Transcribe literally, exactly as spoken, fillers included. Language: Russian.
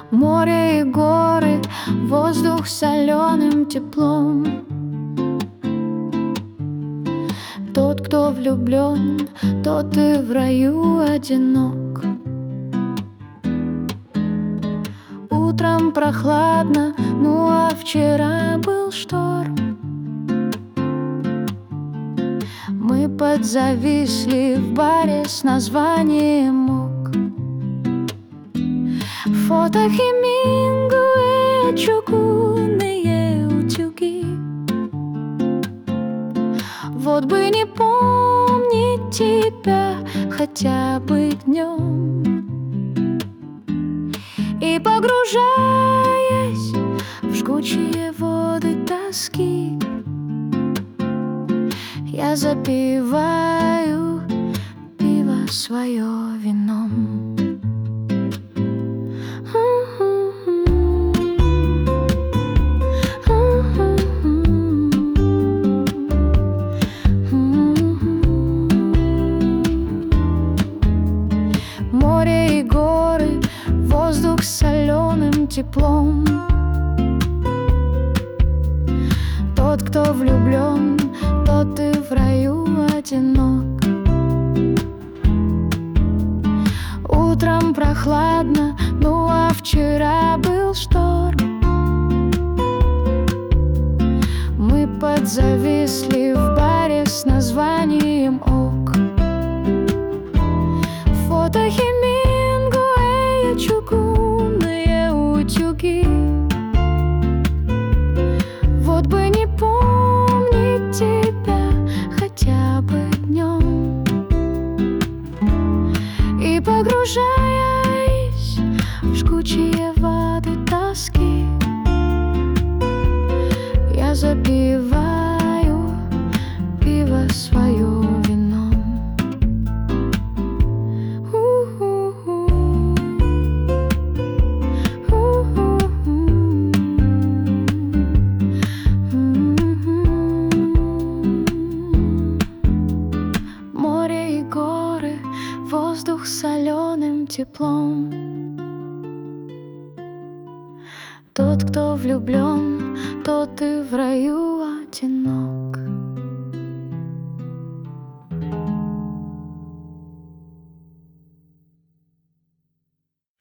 Море и горы, воздух соленым теплом. Тот, кто влюблен, тот и в раю одинок. Утром прохладно, ну а вчера был шторм. Мы подзависли в баре с названием «Ок». Фото Хемингуэя, чугунные утюги. Вот бы не помнить тебя хотя бы днем. И погружаясь в жгучие воды тоски, я запиваю пиво свое вином. Море и горы, воздух с соленым теплом. Тот, кто влюблен, тот и в раю одинок. Утром прохладно, ну а вчера был шторм. Мы подзависли в баре с названием «Ок». Фото Хемингуэя, чугунные утюги. Вот бы не помнить тебя хотя бы днем. И погружаясь в жгучие воды тоски, я запиваю пиво свое вином. Море и горы, воздух с соленым теплом. Тот, кто влюблен, тот и в раю одинок.